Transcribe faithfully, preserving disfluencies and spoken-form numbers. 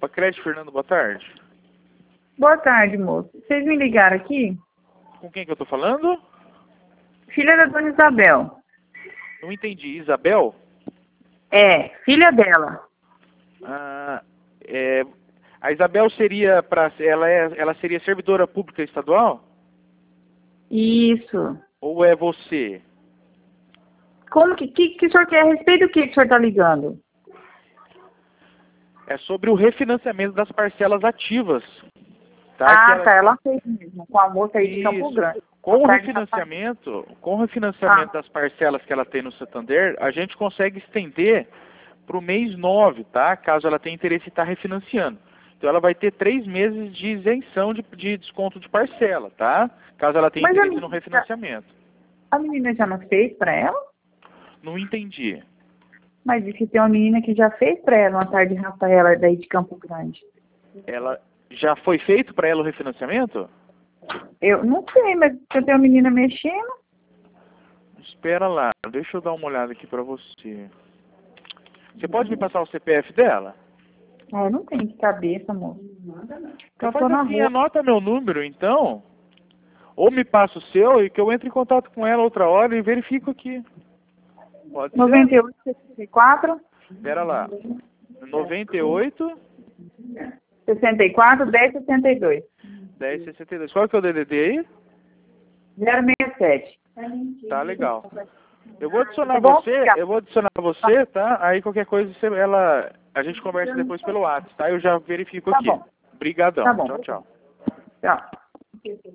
Opa, Crédito Fernando, boa tarde. Boa tarde, moço. Vocês me ligaram aqui? Com quem que eu tô falando? Filha da dona Isabel. Não entendi. Isabel? É, filha dela. Ah, é, a Isabel seria para ela é ela seria servidora pública estadual? Isso. Ou é você? Como que, que, que o senhor quer? A respeito do que, que o senhor está ligando? É sobre o refinanciamento das parcelas ativas. Tá? Ah, Que ela... tá. Ela fez mesmo, com a moça aí de Isso. Campo Grande. Com o Atrás de refinanciamento, com o refinanciamento Ah. das parcelas que ela tem no Santander, a gente consegue estender para o mês nove, tá? Caso ela tenha interesse em estar refinanciando. Então ela vai ter três meses de isenção de, de desconto de parcela, tá? Caso ela tenha Mas a interesse no menina, refinanciamento. a menina já não fez para ela? Não entendi. Mas disse que tem uma menina que já fez para ela uma tarde de Rafaela daí de Campo Grande. Ela já foi feito para ela o refinanciamento? Eu não sei, mas eu tenho uma menina mexendo. Espera lá, deixa eu dar uma olhada aqui para você. Você pode me passar o C P F dela? Ah, eu não tenho de cabeça, moço. Então Eu faz tô na assim, rua. anota meu número então, ou me passa o seu e que eu entre em contato com ela outra hora e verifico aqui. Pode ser? noventa e oito, sessenta e quatro. Espera lá. noventa e oito, sessenta e quatro, dez, sessenta e dois. dez, sessenta e dois. Qual que é o D D D aí? zero seis sete. Tá legal. Eu vou adicionar Tá bom? você, eu vou adicionar você, tá? Aí qualquer coisa você, ela, a gente conversa depois pelo WhatsApp, tá? Eu já verifico Tá aqui. bom. Obrigadão. Tá bom. Tchau, tchau. Tchau.